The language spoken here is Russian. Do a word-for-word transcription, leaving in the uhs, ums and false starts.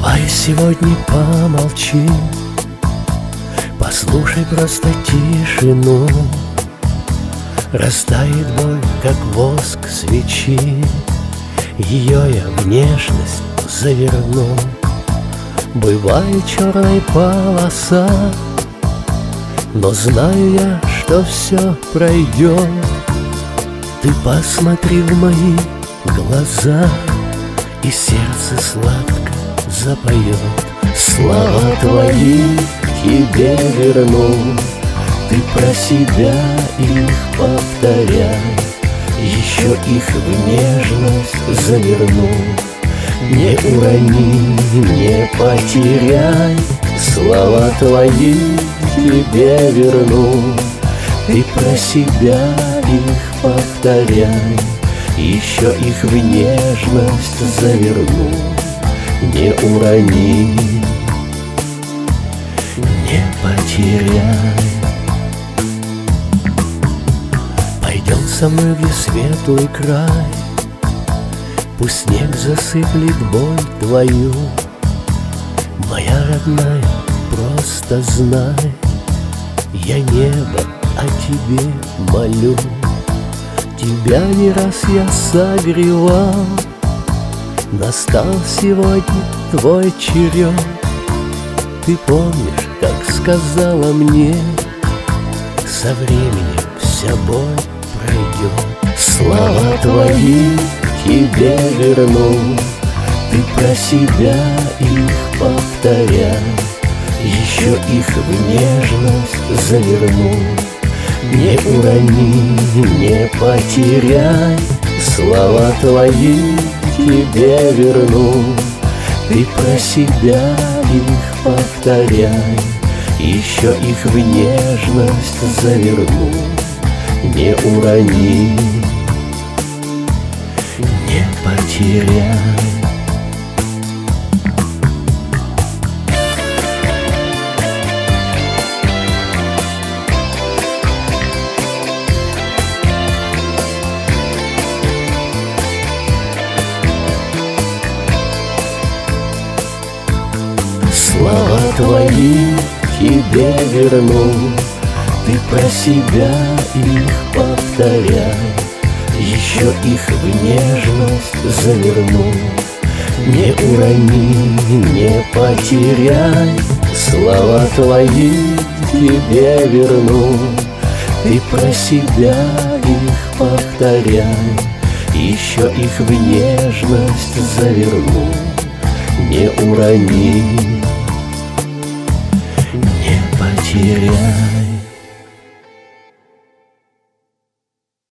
Давай сегодня помолчим, послушай просто тишину. Растает боль, как воск свечи, ее я внешность заверну. Бывает черная полоса, но знаю я, что все пройдет. Ты посмотри в мои глаза, и сердце сладко запоет. Слова твои тебе верну, ты про себя их повторяй, еще их в нежность заверну. Не урони, не потеряй, слова твои тебе верну, ты про себя их повторяй, еще их в нежность заверну. Не урони, не потеряй. Пойдем со мной, где светлый край, пусть снег засыплет боль твою. Моя родная, просто знай, я небо о тебе молю. Тебя не раз я согревал, настал сегодня твой черед. Ты помнишь, как сказала мне, со временем вся боль пройдет. Слова твои тебе верну, ты про себя их повторяй, еще их в нежность заверну. Не урони, не потеряй, слова твои тебе верну, ты про себя их повторяй, еще их в нежность заверну. Не урони, не потеряй. Слова твои тебе верну, ты про себя их повторяй, еще их в нежность заверну. Не урони, не потеряй, слова твои тебе верну, ты про себя их повторяй, еще их в нежность заверну. Не урони, не потеряй.